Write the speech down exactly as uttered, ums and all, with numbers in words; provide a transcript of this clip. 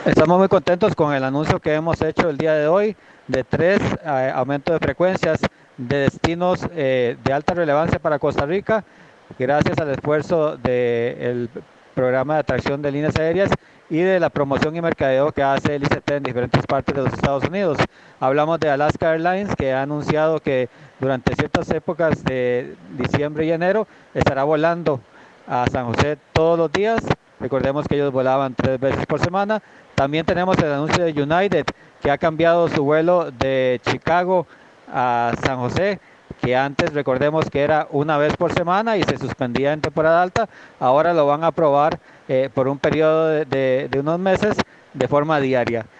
Estamos muy contentos con el anuncio que hemos hecho el día de hoy de tres eh, aumentos de frecuencias de destinos eh, de alta relevancia para Costa Rica, gracias al esfuerzo del programa de atracción de líneas aéreas y de la promoción y mercadeo que hace el I C T en diferentes partes de los Estados Unidos. Hablamos de Alaska Airlines, que ha anunciado que durante ciertas épocas de diciembre y enero estará volando a San José todos los días. Recordemos que ellos volaban tres veces por semana. También tenemos el anuncio de United, que ha cambiado su vuelo de Chicago a San José, que antes recordemos que era una vez por semana y se suspendía en temporada alta. Ahora lo van a probar eh, por un periodo de, de, de unos meses de forma diaria.